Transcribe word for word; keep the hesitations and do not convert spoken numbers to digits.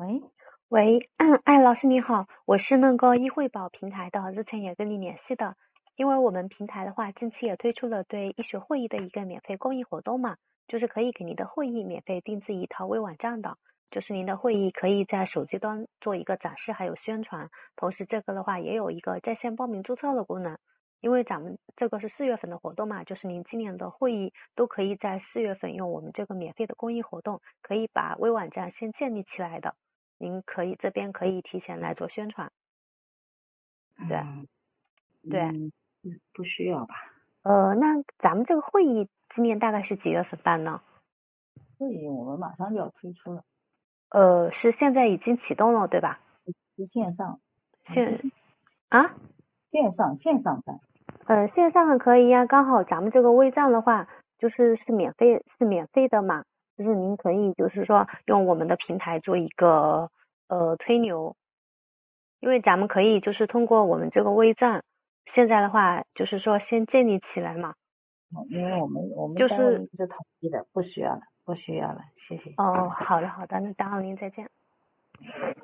喂喂，哎，老师你好，我是那个易惠宝平台的，之前也跟你联系的，因为我们平台的话，近期也推出了对医学会议的一个免费公益活动嘛，就是可以给您的会议免费定制一套微网站的，就是您的会议可以在手机端做一个展示还有宣传，同时这个的话也有一个在线报名注册的功能，因为咱们这个是四月份的活动嘛，就是您今年的会议都可以在四月份用我们这个免费的公益活动，可以把微网站先建立起来的。您可以这边可以提前来做宣传，对嗯对， 嗯，不不需要吧？ 呃，那咱们这个会议今年大概是几月份办呢？ 会议我们马上就要推出了， 呃，是现在已经启动了，对吧？ 是线上， 线啊， 线上线上办。 呃，线上可以呀，刚好咱们这个微站的话，就是是免费是免费的嘛，就是您可以就是说用我们的平台做一个呃推流，因为咱们可以就是通过我们这个微站，现在的话就是说先建立起来嘛， 因为我们我们就是单位是统一的，不需要了，不需要了，谢谢。 哦，好的好的，那打扰您，再见。